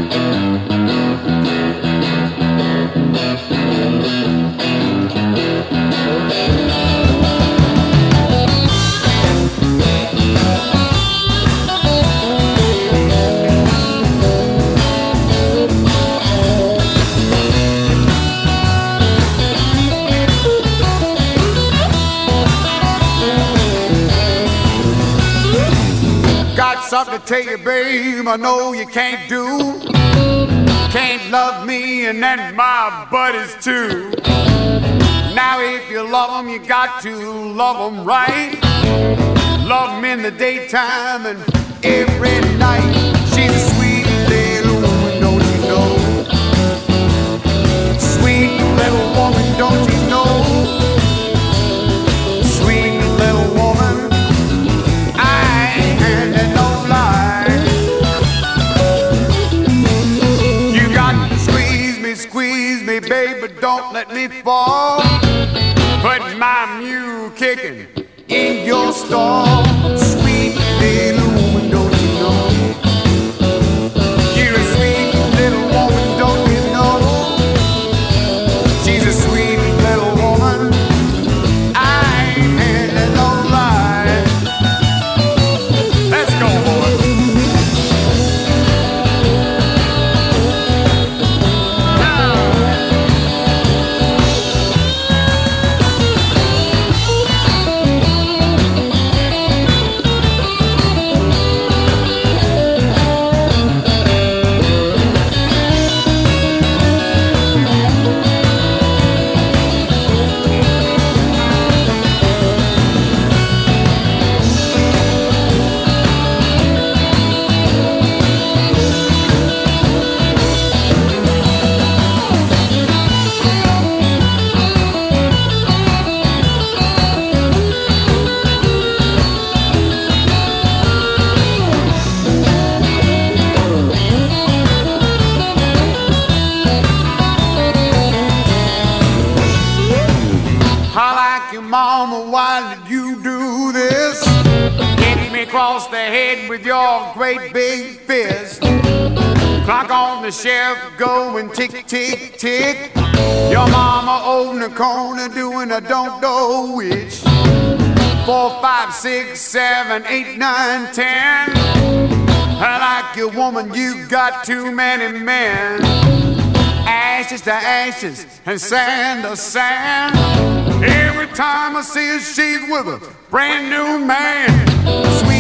Something to tell you, babe, I know you can't do. Can't love me and then my buddies too. Now if you love them, you got to love them right. Love them in the daytime and every night. She's a sweet little woman, don't you know? Sweet little woman, don't you know? Sweet little woman, I ain't no lie. You got to squeeze me, babe, but don't let me fall. Put my mule kicking in your stall. Sweet little woman, don't you know? You're a sweet little woman, don't you know? She's a sweet little woman, I ain't no lie. Let's go, boys. Mama, why did you do this? Hit me across the head with your great big fist. Clock on the shelf going tick, tick, tick. Your mama over the corner doing a don't know which. 4, 5, 6, 7, 8, 9, 10. I like your woman, you got too many men. Ashes to ashes and sand to sand. Every time I see her, she's with a brand new man. Sweet